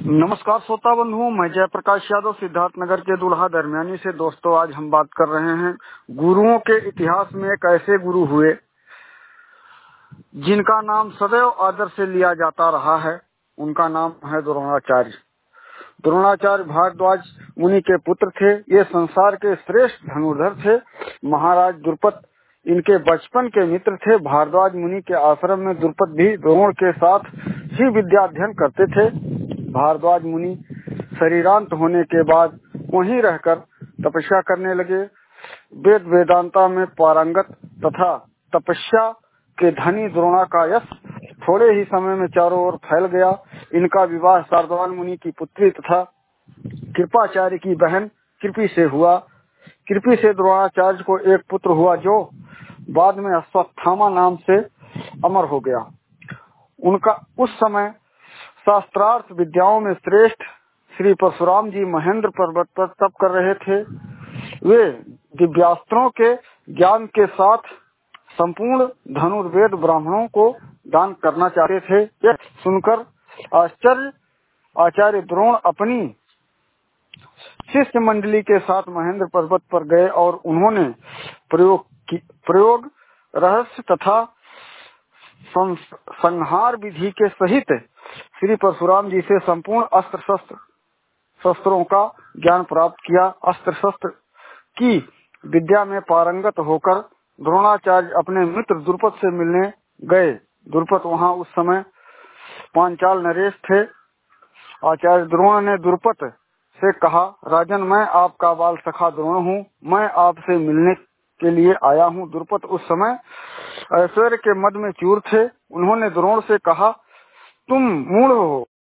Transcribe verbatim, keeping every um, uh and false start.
नमस्कार श्रोता बंधुओं, मैं जयप्रकाश यादव सिद्धार्थ नगर के दुल्हा दरमियानी से। दोस्तों, आज हम बात कर रहे हैं गुरुओं के इतिहास में एक ऐसे गुरु हुए जिनका नाम सदैव आदर से लिया जाता रहा है। उनका नाम है द्रोणाचार्य। द्रोणाचार्य भारद्वाज मुनि के पुत्र थे। ये संसार के श्रेष्ठ धनुर्धर थे। महाराज द्रुपद इनके बचपन के मित्र थे। भारद्वाज मुनि के आश्रम में द्रुपद भी द्रोण के साथ ही विद्या अध्ययन करते थे। भारद्वाज मुनि शरीरांत होने के बाद वहीं रहकर तपस्या करने लगे। वेद वेदांता में पारंगत तथा तपस्या के धनी द्रोणा का यश थोड़े ही समय में चारों ओर फैल गया। इनका विवाह शार्दूल मुनि की पुत्री तथा कृपाचार्य की बहन कृपि से हुआ। कृपि से द्रोणाचार्य को एक पुत्र हुआ जो बाद में अश्वत्थामा नाम से अमर हो गया। उनका उस समय शास्त्रार्थ विद्याओं में श्रेष्ठ श्री परशुराम जी महेंद्र पर्वत पर तप कर रहे थे। वे दिव्यास्त्रों के ज्ञान के साथ संपूर्ण धनुर्वेद ब्राह्मणों को दान करना चाहते थे। यह सुनकर आश्चर्य आचार्य द्रोण अपनी शिष्य मंडली के साथ महेंद्र पर्वत पर गए और उन्होंने प्रयोग प्रयोग रहस्य तथा संहार विधि के सहित श्री परशुराम जी से संपूर्ण अस्त्र शस्त्र शस्त्रों का ज्ञान प्राप्त किया। अस्त्र शस्त्र की विद्या में पारंगत होकर द्रोणाचार्य अपने मित्र द्रुपद से मिलने गए। द्रुपद वहां उस समय पांचाल नरेश थे। आचार्य द्रोण ने द्रुपद से कहा, राजन, मैं आपका बाल सखा द्रोण हूँ। मैं आपसे मिलने के लिए आया हूँ। द्रुपद उस समय ऐश्वर्य के मद में चूर थे। उन्होंने द्रोण से कहा, तुम मूढ़ हो।